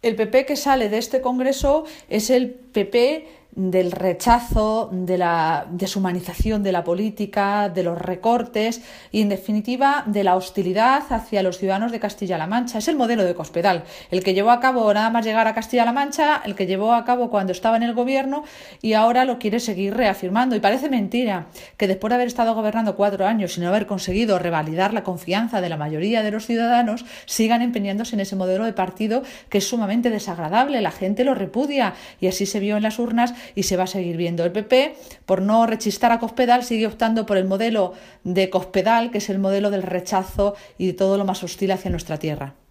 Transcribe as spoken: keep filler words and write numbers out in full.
El P P que sale de este Congreso es el P P del rechazo, de la deshumanización de la política, de los recortes y, en definitiva, de la hostilidad hacia los ciudadanos de Castilla-La Mancha. Es el modelo de Cospedal, el que llevó a cabo nada más llegar a Castilla-La Mancha, el que llevó a cabo cuando estaba en el gobierno y ahora lo quiere seguir reafirmando. Y parece mentira que después de haber estado gobernando cuatro años y no haber conseguido revalidar la confianza de la mayoría de los ciudadanos, sigan empeñándose en ese modelo de partido que es sumamente desagradable. La gente lo repudia y así se vio en las urnas y se va a seguir viendo. El P P, por no rechistar a Cospedal, sigue optando por el modelo de Cospedal, que es el modelo del rechazo y de todo lo más hostil hacia nuestra tierra.